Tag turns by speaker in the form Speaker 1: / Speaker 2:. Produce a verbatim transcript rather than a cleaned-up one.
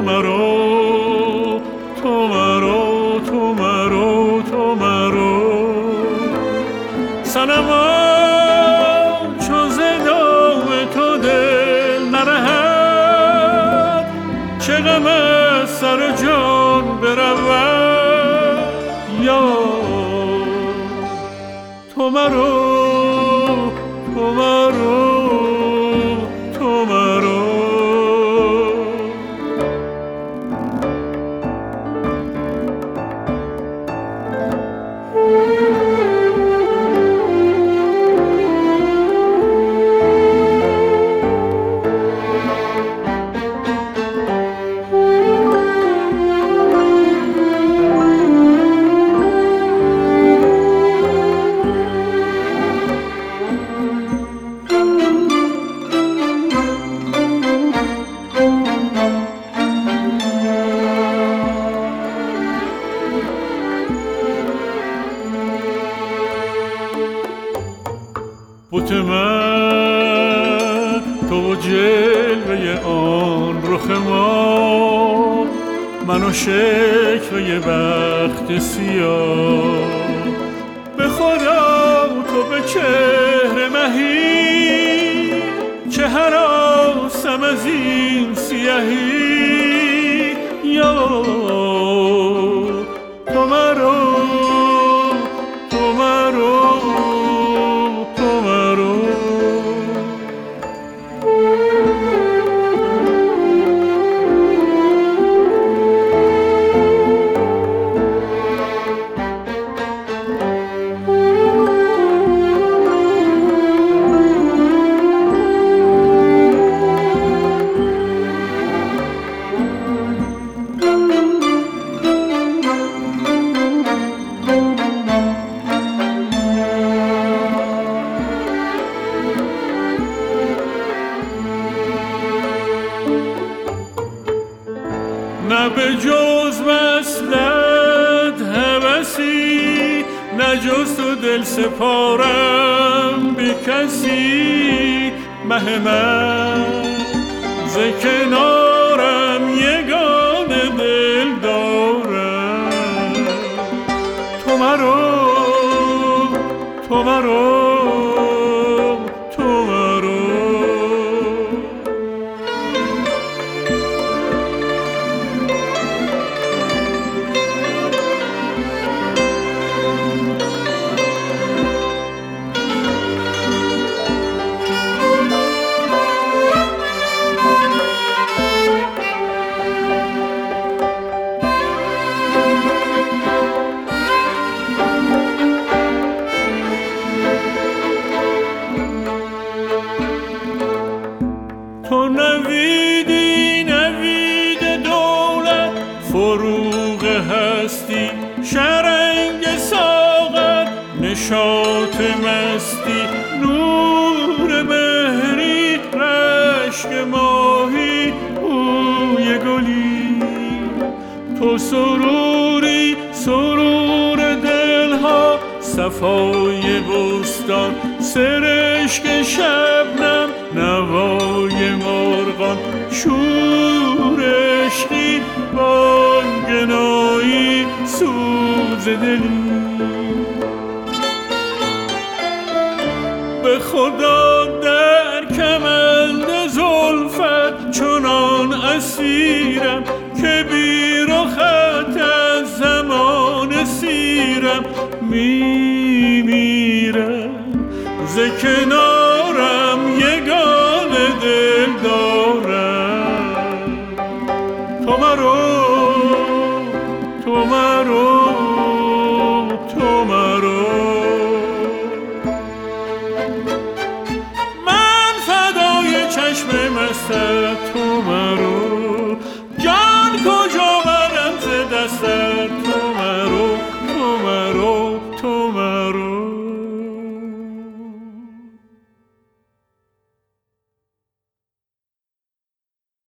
Speaker 1: مرو، تو مرو، تو مرو، تو مرو. صنما چو ز دام تو دل نرهد، چه غم از سر و جان برود. یا تو مرو، تو مرو، تو مرو. بت من تو جلوه آن رخ ما، من و شکوه بخت سیاه. به خدا تو به چهره مهی، چه هراسم از این سیهی. یا تو مرو، تو مرو، تو مرو. نه به جز وصلت هوسی، نه جز تو دل سپارم به کسی. مه من ز کنارم یگانه دل دارم. تو مرو، تو مرو، تو مرو. تو نویدی نوید دولت، فروغ هستی، شرنگ ساغر، نشاط مستی، نور مهری، رشک ماهی، بوی گلی. تو سروری، سرور دلها، صفای بستان، سرشک شبنم، نوای مرغان، شور عشقی، بانگنایی، سوز دلی. به خدا در کمند زلفت چنان اسیرم، که بی رخت از زمان سیرم می میرم. ز کنارم یگانه دل دارم. تو مرو، تو مرو.